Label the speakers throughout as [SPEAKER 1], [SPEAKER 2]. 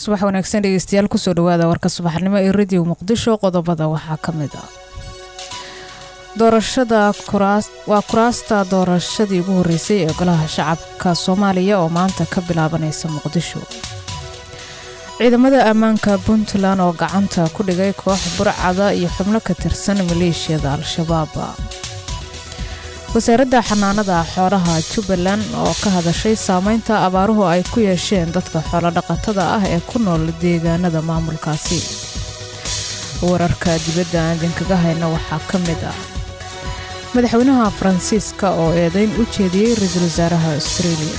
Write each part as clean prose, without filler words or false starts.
[SPEAKER 1] subax wanaagsan dhegeystayaal ku soo dhawaada warka subaxnimo ee radio Muqdisho qodobada waxaa kamid ah doorashada kuraasta doorashadii ugu horeysay ee golaha shacabka Soomaaliya oo maanta ka bilaabanaysa Muqdisho ciidamada ammaanka Puntland oo gacanta ku dhigay koox burcada iyo xubno ka tirsan maleeshiyada Al-Shabaab wasaaradda xanaanada xoolaha Jubbaland oo ka hadashay saameynta abaaruhu ay ku yeesheen dadka xoolo dhaqatada ah ee ku nool deegaanada maamulkaasi wararka dibadda aan idinkaga hayna waxaa kamid ah madaxweynaha Faransiiska oo eedayn u jeediyay ra'iisul wasaaraha Australia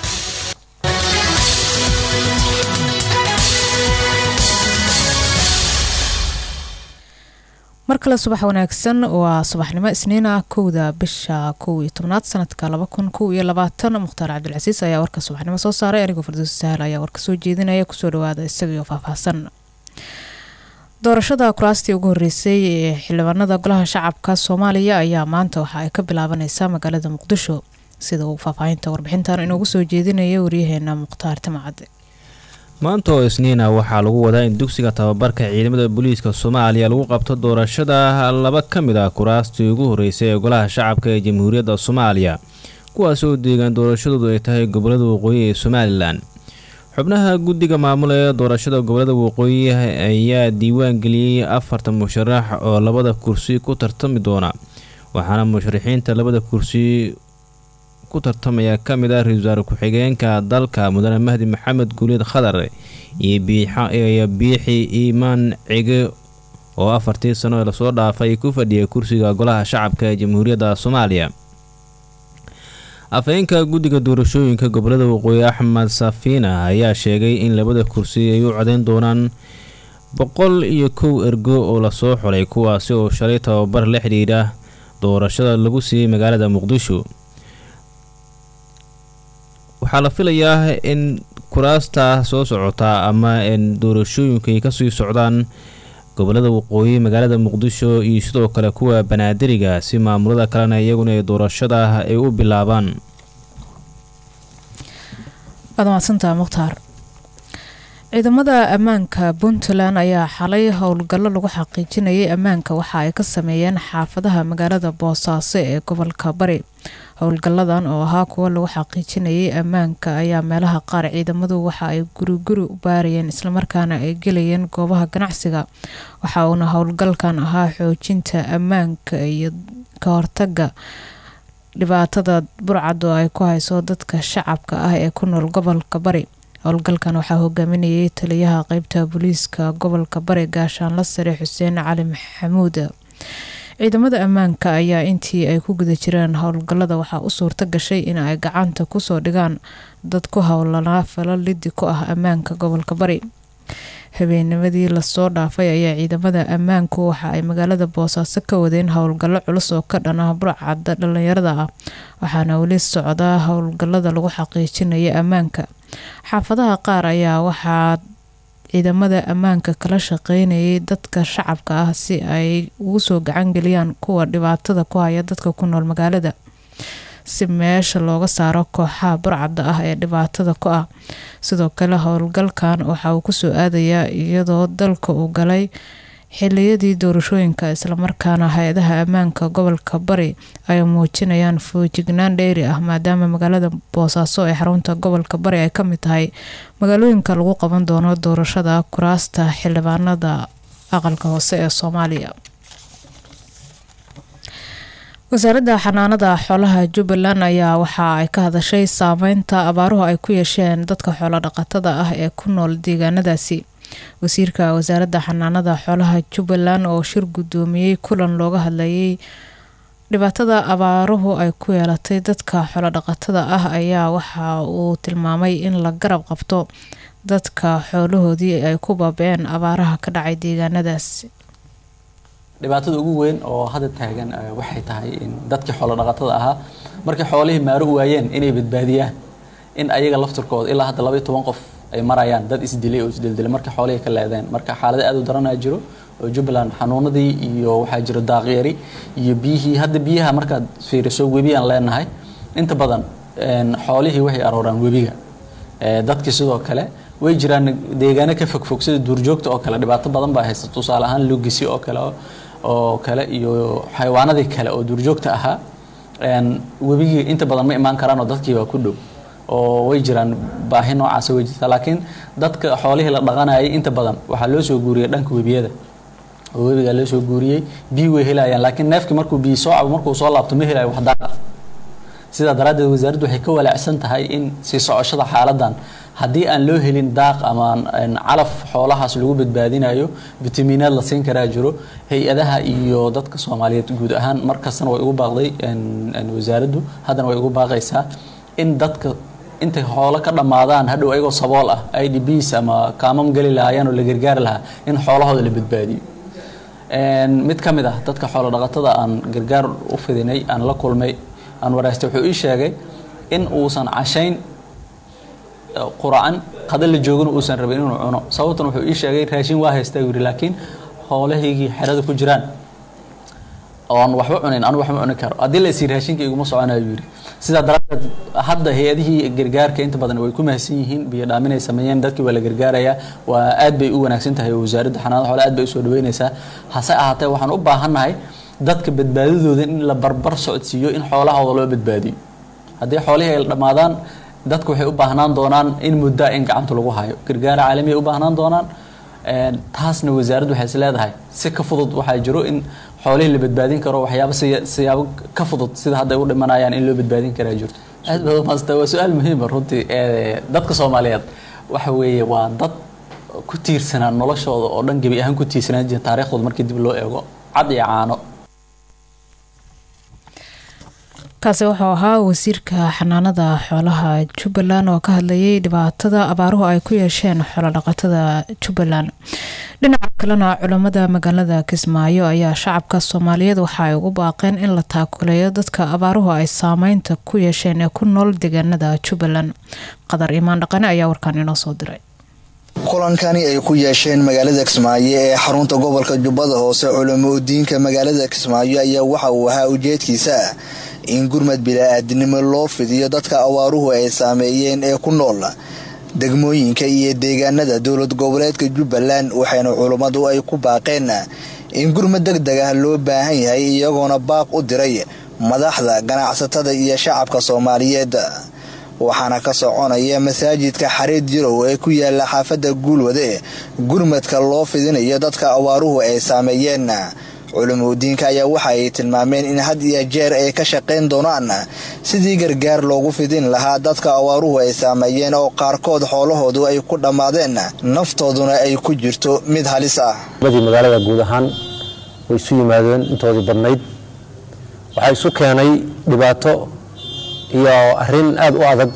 [SPEAKER 1] markale subax wanaagsan waa subaxnimo isniina kowda bisha 11 sanadka 2021 Mukhtaar Cabdilcasiis ayaa warka subaxnimo soo saaray anigu Fardoos Sahal ayaa warka soo jeedinaya ku soo dhawaada isagoo faahfaahsan doorashada kuraastii ugu horeysay ee xildhibaanada golaha shacabka Soomaaliya ayaa maanta waxa ay ka bilaabanaysaa magaalada Muqdisho sida uu faahfaahinta warbixintan inuu soo jeedinayo wariyaheena Mukhtaar Tamacade
[SPEAKER 2] maanta oo isniina waxaa lagu wadaa in dugsiga tababarka ciidamada booliiska Soomaaliya lagu qabto doorashada laba kamid ah kuraastii ugu horeysay ee golaha shacabka ee Jamhuuriyadda Soomaaliya kuwaas oo deegaan doorashadoodu ay tahay gobolada waqooyi ee Somaliland xubnaha guddiga maamul ee doorashada gobolada waqooyi ayaa diiwaan geliyay 4 musharax oo labada kursi ku tartami doona waxaana musharaxiinta labada kursi ku tartamaya kamid ah ra'iisul wasaare ku-xigeenka dalka Mudane Mahdi Maxamed Guuleed Khadar iyo Biixi Iimaan Cige oo 4 sano la soo dhaafay ku fadhiyay kursiga golaha shacabka ee Jamhuuriyadda Soomaaliya afayeenka guddiga doorashooyinka gobolada waqooyi Axmed Safiina ayaa sheegay in labada kursi ay u codeyn doonaan 101 ergo oo la soo xulay kuwaas oo shalay tababar la xiriira doorashada lagu siiyay magaalada Muqdisho waxaa la filayaa in kuraasta soo socota ama in doorashooyinka ay ka sii socdaan gobolada waqooyi magaalada Muqdisho iyo sidoo kale kuwa Banaadiriga si maamulada kalena iyaguna ay doorashada ay u bilaabaan
[SPEAKER 1] admaasanta Mukhtaar ciidamada ammaanka Puntland ayaa xalay howlgallo lagu xaqiijinayay ammaanka waxa ay ka sameeyeen xaafadaha magaalada Boosaaso ee gobolka Bari howlgalladan oo ahaa kuwa lagu xaqiijinayay ammaanka ayaa meelaha qaar ciidamadu waxa ay guri u baarayeen isla markaana ay galayeen goobaha ganacsiga waxa uu howlgalkan ahaa xoojinta ammaanka iyo ka hortagga dhibaatada burcad oo ay ku hayso dadka shacabka ah ee ku nool gobolka Bari howlgalkan waxaa hogaaminayay taliyaha qaybta booliiska gobolka Bari gaashaanle sare Xuseen Cali Maxamuud ciidamada ammaanka ayaa intii ay ku guda jireen howlgallada waxaa u suurta gashay in ay gacanta ku soo dhigaan dad ku howlanaa falal lidi ku ah ammaanka gobolka Bari habeennimadii la soo dhaafay ayaa ciidamada ammaanku waxa ay magaalada Boosaaso ka wadeen howlgallo culus oo ka dhan ah burcadda dhalinyarada ah waxaana wali socdaa howlgallada lagu xaqiijinayo ammaanka xaafadaha qaar ayaa waxaa ciidamada ammaanka kala shaqeynayay dadka shacabka ah si ay ugu soo gacan galiyaan kuwa dhibaatada ku haya dadka ku nool magaalada si meesha looga saaro kooxaha burcadda ah ee dhibaatada ku ah sidoo kale howlgalkan waxa uu ku soo aadayaa iyadoo dalka uu galay xilliyadii doorashooyinka isla markaana hay'adaha ammaanka gobolka Bari ay muujinayaan foojignaan dheeri ah maadaama magaalada Boosaaso ee xarunta gobolka Bari ay ka mid tahay magaalooyinka lagu qaban doono doorashada kuraasta xildhibaanada aqalka hoose ee Soomaaliya wasaaradda xanaanada xoolaha Jubbaland ayaa waxa ay ka hadashay saameynta abaaruhu ay ku yeesheen dadka xoolo dhaqatada ah ee ku nool deegaanadaasi wasiirka wasaaradda xanaanada xoolaha Jubbaland oo shir gudoomiyay kulan looga hadlayay dhibaatada abaaruhu ay ku yeelatay dadka xoolo dhaqatada ah ayaa waxa uu tilmaamay in la garab qabto dadka xoolahoodii ay ku baabeen abaaraha ka dhacay deegaanadaas
[SPEAKER 3] dhibaatada ugu weyn oo hadda taagan waxay tahay in dadkii xoolo dhaqatada ahaa markay xoolihii maaro waayeen inay badbaadiyaan in ayaga laftirkooda ilaa hadda 12 qof ay marayaan dad isdilay oo isdildilay markay xoolihii ka leedeen marka xaalad aad u daran ah jiro oo Jubbaland xanuunadii iyo waxa jira daaqyari iyo biyihii hadda biyaha marka fiiriso webiyan leenahay inta badan xoolihii waxay arooraan webiga dadkii sidoo kale way jiraan deegaano ka fogfog sida duurjoogta oo kale dhibaato badan baa haysta tusaale ahaan lugisi oo kale iyo xayawaanadii kale oo duurjoogta ahaa webigii inta badan ma imaan karaan oo dadkii waa ku dhow oo way jiraan baahi noocaas way jirtaa laakiin dadka xoolihii la dhaqanayay inta badan waxaa loo soo guuriyay dhanka webiyada oo webiga loo soo guuriyay biyo way helayaan laakiin neefkii markuu biyo soo cabo markuu soo laabto ma helayo wax daaqa sida daraaddeed wasaaraddu waxay ka walaacsan tahay in sii socoshada xaaladan haddii aan loo helin daaq ama calaf xoolahaas lagu badbaadinayo fitamiinaad la siin karaa jiro hay-adaha iyo dadka Soomaaliyeed guud ahaan markastana way ugu baaqday wasaaraddu haddana way ugu baaqaysaa in dadka intay xoolo ka dhamaadaan hadhow ayagoo sabool ah IDPs ama kaamam gali lahaayeen oo la gargaar lahaa in xoolahooda la badbaadiyo mid ka mid ah dadka xoolo dhaqatada aan gargaar u fidinay aan la kulmay aan waraystay wuxuu ii sheegay in uusan cashayn quraan qada la joogana uusan rabin inuu cuno sababtan wuxuu ii sheegay raashin waa haystaa yiri laakiin xoolahaygii xerada ku jiraan oon waxba cunin aan waxba cuni karo hadii la isii raashinka iguma soconayo yiri sida daraaddeed hadda hay'adihii gargaarka inta badan way ku mahadsan yihiin biyo dhaaminay sameeyeen dadkii waa la gargaaraya waa aad bay u wanaagsan tahay wasaaradda xanaanada xoolaha aad bay u soo dhaweynaysaa hase ahaatee waxaan u baahanahay dadka badbaadadooda in la barbar socodsiiyo in xoolahooda loo badbaadiyo haddii xoolihii ay dhamaadaan dadku waxay u baahnaan doonaan in muddo in gacanta lagu hayo gargaar caalami u baahnaan doonaan taasna wasaaraddu waxay isleedahay si ka fudud waxa jiro in xoolihii la badbaadin karo waxyaabo siyaabo ka fudud sida hadda ay u dhimanayaan in loo badbaadin karo jirto aad badan maasta waa su'aal muhiim ah runtii dadka Soomaaliyeed waxa weeye waa dad ku tiirsanaa noloshooda oo dhan gabi ahaan ku tiirsanaa jirta taariikhdooda markii dib loo eego cad iyo caano
[SPEAKER 1] kaasi wuxuu ahaa wasiirka xanaanada xoolaha Jubbaland oo ka hadlayay dhibaatada abaaruhu ay ku yeesheen xoolo dhaqatada Jubbaland dhinaca kalena culimada magaalada Kismaayo ayaa shacabka Soomaaliyeed waxa ay ugu baaqeen in la taakuleeyo dadka abaaruhu ay saameynta ku yeesheen ee ku nool deegaanada Jubbaland qadar imaan dhaqane ayaa warkaan inoo soo diray
[SPEAKER 4] kulankani ay ku yeesheen magaalada Kismaayo ee xarunta gobolka Jubbada Hoose culimo diinka magaalada Kismaayo ayaa waxa uu ahaa ujeedkiisa in gurmad bini'aadanimo loo fidiyo dadka abaaruhu ay saameeyeen ee ku nool degmooyinka iyo deegaanada dowlad goboleedka Jubbaland waxayna culimadu ay ku baaqeen in gurmad degdeg ah loo baahan yahay iyagoona baaq u diray madaxda ganacsatada iyo shacabka Soomaaliyeed waxaana ka soconaya masaajidka Xareed Jirow ee ku yaala xaafada Guulwade gurmadka loo fidinayo dadka abaaruhu ay saameeyeen culimo diinka ayaa waxa ay tilmaameen in had iyo jeer ay ka shaqeyn doonaan sidii gargaar loogu fidin lahaa dadka abaaruhu ay saameeyeen oo qaarkood xoolahoodu ay ku dhamaadeen naftooduna ay ku jirto mid halis ah
[SPEAKER 5] magaalada guud ahaan way isu yimaadeen intoodii badnayd waxay isu keenay dhibaato iyo arrin aad u adag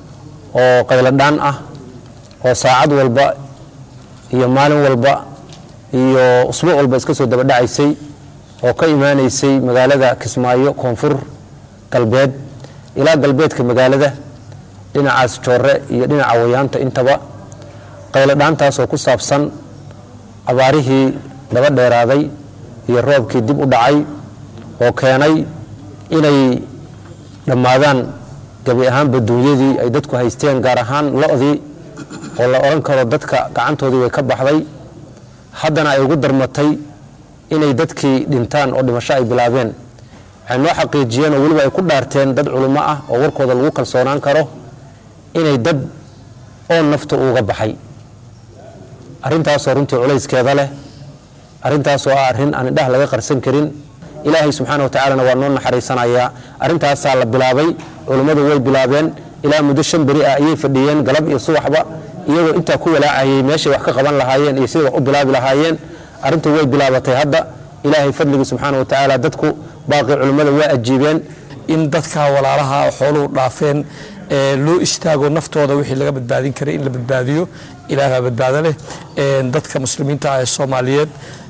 [SPEAKER 5] oo qayladaan ah oo saacad walba iyo maalin walba iyo usbuuc walba iska soo daba dhacaysay oo ka imaanaysay magaalada Kismaayo koonfur galbeed ilaa galbeedka magaalada dhinacaas Joorre iyo dhinaca Wayaanta intaba qayladhaantaas oo ku saabsan abaarihii daba dheeraaday iyo roobkii dib u dhacay oo keenay inay dhamaadaan gabi ahaan baduunyadii ay dadku haysteen gaar ahaan lo'dii oo la oran karo dadka gacantoodii way ka baxday haddana ay ugu darmatay inay dadkii dhintaan oo dhimasho ay bilaabeen waxay noo xaqiijiyeen oo weliba ay ku dhaarteen dad culimo ah oo warkooda lagu kalsoonaan karo inay dad oo nafta uga baxay arrintaasoo runtii culayskeeda leh arrintaasoo ah arrin aan indhaha laga qarsan karin ilaahay subxaanahu wa tacaala waa noo naxariisanayaa arrintaasaa la bilaabay culimmadu way bilaabeen ilaa muddo 5 bari ah ayay fadhiyeen galab iyo subaxba iyagoo intaa ku walaacayay meeshay wax ka qaban lahaayeen iyo sidii wax u bilaabi lahaayeen arrintu way bilaabatay hadda ilaahay fadliga subxaanahu wa tacaala dadku baaqi culimmada waa ajiibeen
[SPEAKER 6] in dadka walaalaha xooluhu dhaafeen loo istaago naftooda wixii laga badbaadin karay in la badbaadiyo ilaaha badbaado leh dadka muslimiinta ah ee Soomaaliyeed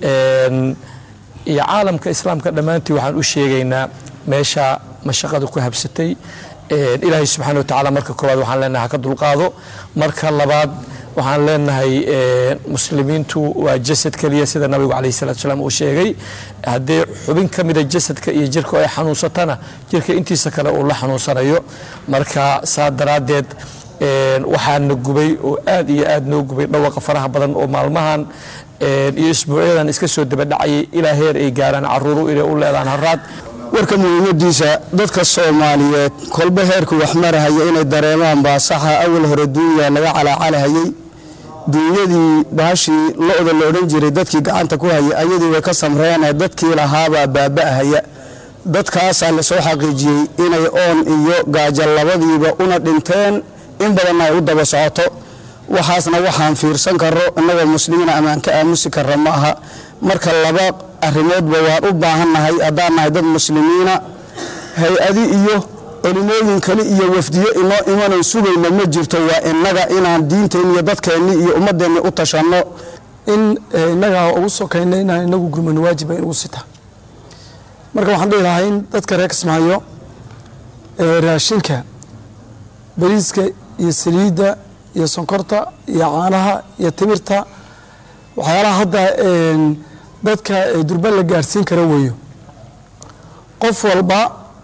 [SPEAKER 6] iyo caalamka islaamka dhamaantii waxaan u sheegaynaa meesha mashaqada ku habsatay ilaahay subxaanahu wa tacaala marka koowaad waxaan leenahay ka dulqaado marka labaad waxaan leenahay muslimiintu waa jasad kaliya sida nabiga kaleey salaatu salaam uu sheegay hadii xubin kamida jasadka iyo jirka ay xanuunsatana jirka intiisa kale uu la xanuunsanayo marka saadaradeed waxaana gubay oo aad iyo aad noo gubay dhawaqa faraha badan oo maalmahan iyo isbuucyadan iska soo dabadhacayay ilaa heer ay gaaraan caruuru inay u leedaan haraad
[SPEAKER 7] warka muhiimadiisa dadka Soomaaliyeed kolba heerku wax marahaya inay dareemaan baasaxa awal hore duunya laga calacalahayay duunyadii baashii looda loodan jiray dadkii gacanta ku hayay ayadii way ka samreeyeen dadkii lahaaba baaba'ahaya dadkaas la soo xaqiijiyay inay oon iyo gaajo labadiiba una dhinteen in badan ay u daba socoto waxaasna waxaan fiirsan karo annaga muslimiina amaan ka aamusi karra ma aha marka laba arrimoodba waan u baahannahay haddaan nahay dad muslimiina hay-adi iyo culimooyin kale iyo wafdiyo inoo imanay sugayna ma jirto waa innaga inaan diinteen iyo dadkeenni iyo ummadeenni u tashanno
[SPEAKER 6] in innaga ugu sokayna inaan inagu gurmano waajiba inugu sita marka waxaan dhihi lahaa in dadka reer Kismaayo raashinka bariiska iyo saliidda iyo sonkorta iyo caanaha iyo timirta waxyaalaha hadda dadka durban la gaarsiin kara weeyo qof walba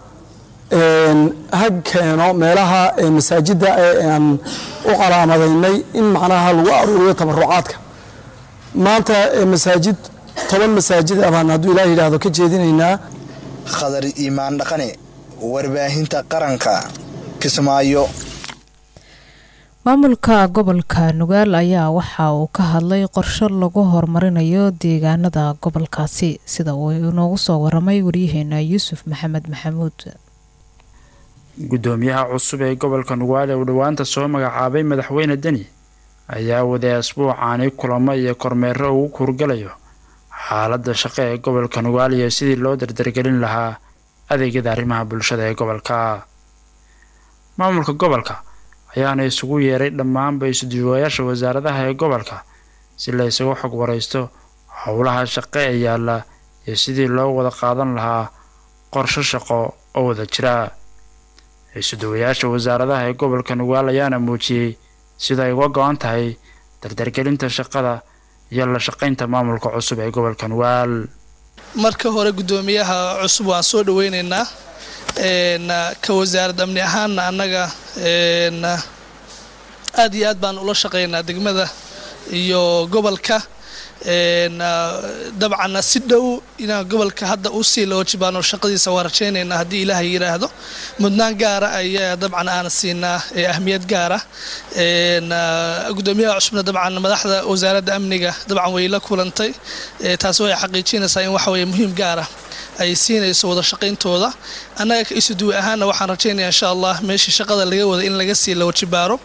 [SPEAKER 6] ha keeno meelaha masaajidda aan u calaamadaynay in macnaha lagu aruuriyo tabarucaadka maanta masaajid 10 masaajid abaan hadduu ilaahay yidhaahdo ka jeedinaynaa
[SPEAKER 4] khadar iimaan dhaqane warbaahinta qaranka Kismaayo
[SPEAKER 1] maamulka gobolka Nugaal ayaa waxa uu ka hadlay qorshe lagu horumarinayo deegaanada gobolkaasi sida uu inoogu soo waramay wariyaheena Yuusuf Maxamed Maxamuud
[SPEAKER 8] gudoomiyaha cusub ee gobolka Nugaal ee dhawaanta soo magacaabay madaxweyne Deni ayaa waday asbuucaani kulamo iyo kormeero uu kurgalayo xaaladda shaqo ee gobolka Nugaal iyo sidii loo dardargelin lahaa adeegyada arrimaha bulshada ee gobolka maamulka gobolka ayaana isugu yeeray dhammaan baysudiyaasha wasaaradaha ee gobolka si la isugu xog wareysto howlaha shaqo ee yaala iyo sidii loo wada qaadan lahaa qorshe shaqo oo wada jira baysudiyaasha wasaaradaha ee gobolka Nugaal ayaana muujiyay sida ay uga go'an tahay dardargelinta shaqada iyo la shaqaynta maamulka cusub ee gobolka Nugaal
[SPEAKER 9] marka hore gudoomiyaha cusub waan soo dhaweynaynaa ka wasaaradda amni ahaan annaga aad iyo aad baan ula shaqeynaa degmada iyo gobolka dabcan si dhow inaan gobolka hadda u sii loo jibaano shaqadiisa waan rajaynaynaa haddii ilaahay yiraahdo mudnaan gaara ayaa dabcan aan siinaa ahmiyad gaara gudoomiyaha cusubna dabcan madaxda wasaaradda amniga dabcan way la kulantay taas way xaqiijinaysaa in waxa weeye muhiim gaara ay siinayso wada shaqayntooda annaga ka isuduwi ahaana waxaan rajaynayaa insha Allah meeshii shaqada laga wada in laga sii loo jibaaro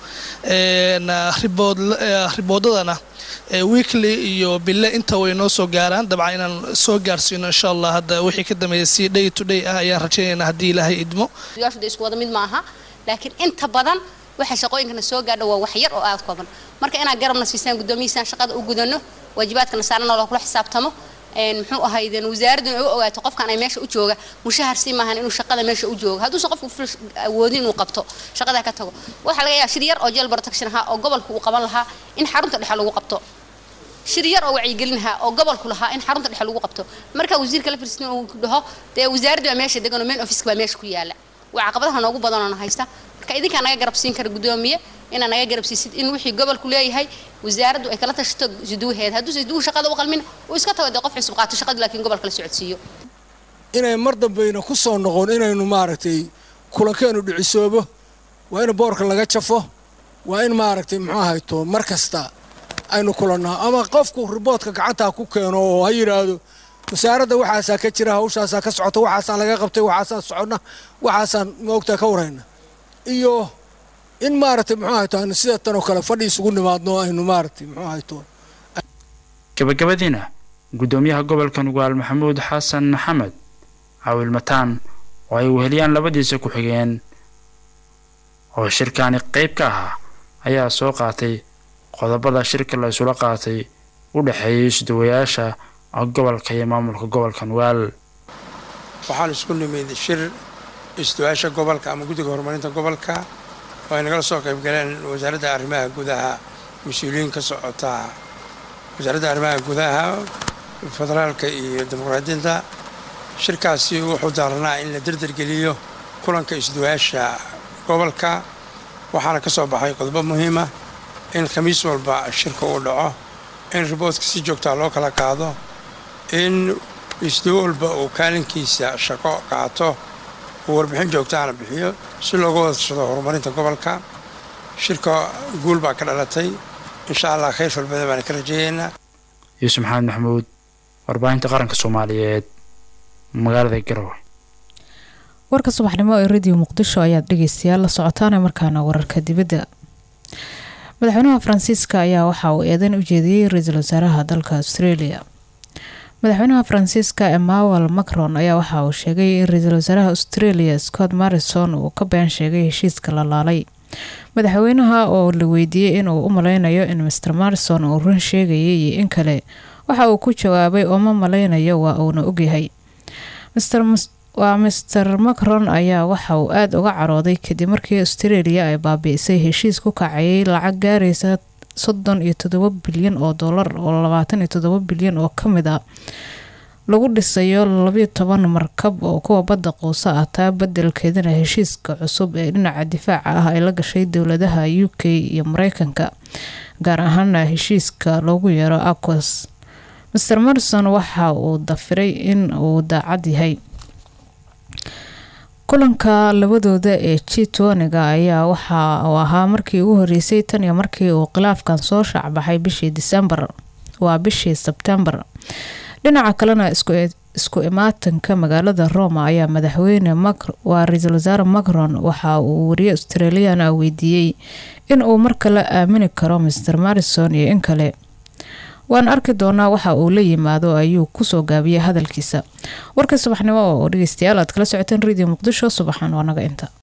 [SPEAKER 9] riboodadana weekly iyo bille inta way noo soo gaaraan dabcan inaan soo gaarsiino insha Allah hadda wixii ka dambeeyay si day to day ah ayaan rajaynaynaa haddii ilaahay idmo
[SPEAKER 10] yaashada isku wada mid maaha laakiin inta badan waxa shaqooyinkana soo gaadho waa wax yar oo aad kooban marka inaan garabna siisaan gudoomiyihiisa shaqada u gudano waajibaadkana saarana loo kula xisaabtamo muxuu ahaydeen wasaaraddu ay ogaato qofkan ay meesha u jooga mushahar si maahan inuu shaqada meesha u joogo hadduu qofku awoodin inuu qabto shaqada ka tago waxa laga yaabaa shir yar oo jail protection ah oo gobolku uu qaban lahaa in xarunta dhexe lagu qabto shir yar oo wacyigelin lahaa oo gobolku lahaa in xarunta dhexe lagu qabto marka wasiirka la fiirsan uu ku dhaho dee wasaaraddu meesha degan oo main office ka meesha ku yaala waa caqabadaha noogu badan oo haysta marka idinka naga garab siin kara gudoomiye in naga garab siisid in wixii gobolku leeyahay wasaaraddu ay kala tashato siduuheed hadduu siduu shaqada u qalmin oo iska tago qof cusub qaato shaqada laakiin gobolka la socodsiiyo
[SPEAKER 11] inay mar dambeeyna ku soo noqon inaynu maaragtay kulankeenu dhicisoobo waa in boorka laga jafo waa in maaragtay muxuu ahayto mar kasta aynu kulanaa ama qofku riboodka gacanta ku keeno oo ha yiraahdo wasaaradda waxaasa ka jira hawshaasa ka socota waxaasaan laga qabtay waxaasaan soconna waxaasaan moogta ka warayna iyo in maaragtay muxuu ahayto aynu sida tan oo kale fadhi isugu nimaadno aynu maaragtay muxuu ahayto
[SPEAKER 8] gabagabadiina gudoomiyaha gobolka Nugaal Maxamuud Xasan Maxamed Awil Mataan oo ay weheliyaan labadiisa ku xigeen oo shirkaani qayb ka ah ayaa soo qaatay qodobada shirka la isula qaatay u dhaxeeyay isduwayaasha gobolka iyo maamulka gobolka Nugaal
[SPEAKER 12] waxaan isku nimid shir isduwayaasha gobolka ama guddiga horumarinta gobolka oo ay naga soo qayb galeen wasaaradda arrimaha gudaha mas'uuliyiin ka socota wasaaradda arrimaha gudaha federaalka iyo dimuqraadiyadda shirkaasi wuxuu daaranaa in la dardargeliyo kulanka isduwayaasha gobolka waxaana ka soo baxay qodobo muhiima in khamiis walba shirka uu dhaco in riboodka si joogtaa loo kala qaado in isduu walba uu kaalinkiisa shaqo qaato uu warbixin joogtaana bixiyo si looga wada tashado horumarinta gobolka shirka guul baa ka dhalatay insha allah khayr walbada baan ka rajeeyaynaa.
[SPEAKER 8] yuusuf maxamed maxamuud warbaahinta qaranka soomaaliyeed magaalada Garowe.
[SPEAKER 1] warka subaxnimo ee radio muqdisho ayaad dhageystayaal la socotaan markaana wararka dibadda. madaxweynaha Faransiiska ayaa waxa uu eedan u jeediyay ra'iisul wasaaraha dalka Australia. madaxweynaha Faransiiska Emmanuel Macron ayaa waxa uu sheegay in ra'iisul wasaaraha Australia Scott Morrison uu ka been sheegay heshiiska la laalay. madaxweynaha oo la weydiiyay in uu u maleynayo in Mr Morrison uu run sheegayay iyo in kale waxa uu ku jawaabay oo ma maleynayo waa uuna ogyahay. Mr Macron ayaa waxa uu aad uga carooday kadib markii Australia ay baabi'isay heshiis ku kacayay lacag gaaraysa $37 bilyan oo 27 bilyan oo kamid ah lagu dhisayo 12 markab oo kuwa badda quusa ah taa bedelkeedana heshiiska cusub ee dhinaca difaaca ah ay la gashay dowladaha UK iyo Mareykanka gaar ahaan heshiiska loogu yeero AUKUS. Mr Morrison waxa uu dafiray in uu daacad yahay. kulanka labadooda ee G20 ayaa waxa uu ahaa markii ugu horeysay tan iyo markii uu khilaafkan soo shacbaxay bishii September. dhinaca kalena isku imaatanka magaalada Roma ayaa madaxweyne ra'iisul wasaare Macron waxa uu wariyay Australian weydiiyay in uu markale aamini karo Mr Morrison iyo in kale. waan arki doonaa waxa uu la yimaado ayuu ku soo gaabiyay hadalkiisa. warka subaxnimo oo dhageystayaal aad kala socoteen radio muqdisho subaxan waa naga inta.